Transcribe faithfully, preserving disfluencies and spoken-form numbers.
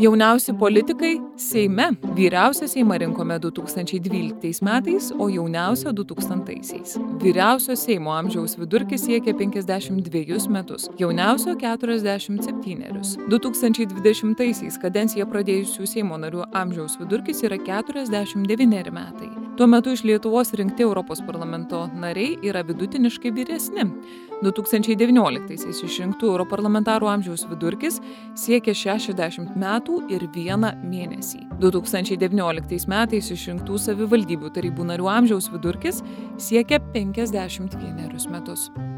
Jauniausi politikai Seime. Vyriausią Seimą rinkome du tūkstančiai dvyliktais metais, o jauniausią du tūkstantaisiais. Vyriausio Seimo amžiaus vidurkis siekia penkiasdešimt dvejus metus, jauniausio keturiasdešimt septynerius. du tūkstančiai dvidešimtaisiais kadenciją pradėjusių Seimo narių amžiaus vidurkis yra keturiasdešimt devyneri metai. Tuo metu iš Lietuvos rinkti Europos parlamento nariai yra vidutiniškai vyresni. du tūkstančiai devynioliktaisiais išrinktų europarlamentarų amžiaus vidurkis siekia šešiasdešimt metų ir vieną mėnesį. du tūkstančiai devynioliktais metais išrinktų savivaldybių tarybų narių amžiaus vidurkis siekia penkiasdešimt vienerius metus.